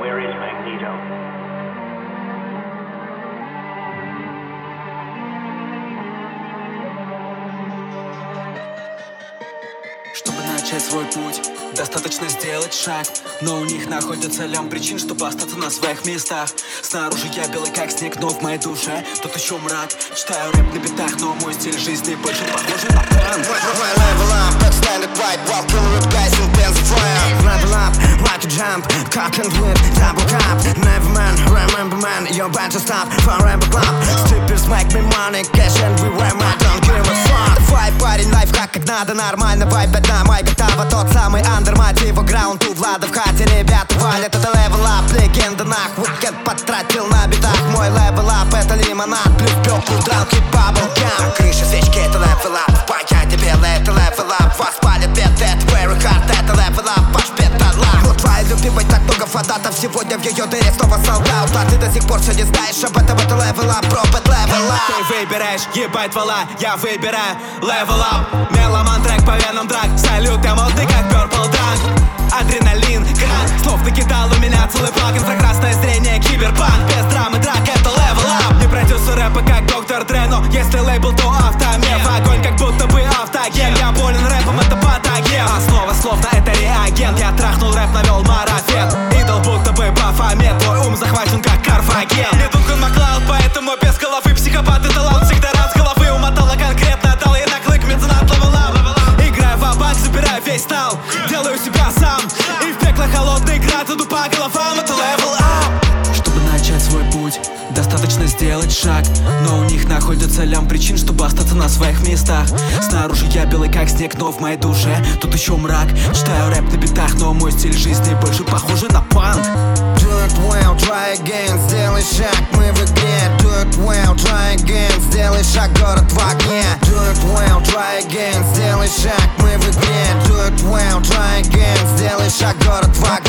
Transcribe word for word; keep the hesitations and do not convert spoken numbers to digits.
Where is Magneto? Чтобы начать свой путь, достаточно сделать шаг. Но у них находится лям причин, чтобы остаться на своих местах. Снаружи я белый как снег, но в моей душе тут еще мрак. Читаю рэп на битах, но мой стиль жизни больше похож на панк. Level up, extended right, while killing with guys intensify. Level up, like a jump, cock and whip, double cup. Never man, remember man, you're about to stop, forever club. Strippers make me money, cash and we wear my don't give a fuck. Вайп, парень, лайф, как как надо, нормально, вайп, на май, готова, тот самый андер, мотива, граунд, тут Влада в хате, ребята валят, это level up, легенда нах, уикенд потратил на битах, мой level up, это лимонад, плюс пёкл, дранки, баблгам. Крыша, свечки, это level up, в пакете белый, это level up, вас палит бед, это very hard, это level up, ваш петалак. Вот твоей любимой так много фанатов, сегодня в ее дыре снова солдат, а ты до сих пор все не знаешь об этом, это level up, bro, это level up. Ты выбираешь, ебать вала, я выбираю level up. Меломан трек по венам драк, салют, я модный как Purple Dunk. Адреналин, кран, слов накидал у меня целый плагин. Про красное зрение, киберпанк, без драмы драк, это level up. Не продюсер рэпа как доктор Dre, но если лейбл, то автомев. Огонь как будто бы автоген, я болен рэпом, это патоген. Основа словно это реагент, я трахнул рэп, навел марафет. Идол будто бы Бафомет, твой ум захвачен как Карфаген. Мне Дункан Маклауд, поэтому без головы психопат и талант всегда раз с головы умотала конкретно, дал ей на клык, меценат level up. Играю в банк, забираю весь стал, делаю себя сам. И в пекло холодный град, иду по головам, это level up. Чтобы начать свой путь, достаточно сделать шаг. Но у них находится лям причин, чтобы остаться на своих местах. Снаружи я белый как снег, но в моей душе тут еще мрак. Читаю рэп на битах, но мой стиль жизни больше похож на панк. Do it well, try again, сделай шаг, мы в игре. Do it well, try again, сделай шаг, город в огне. Do it well, try again, сделай шаг, мы в игре. Do it well, try again, сделай шаг, город в огне.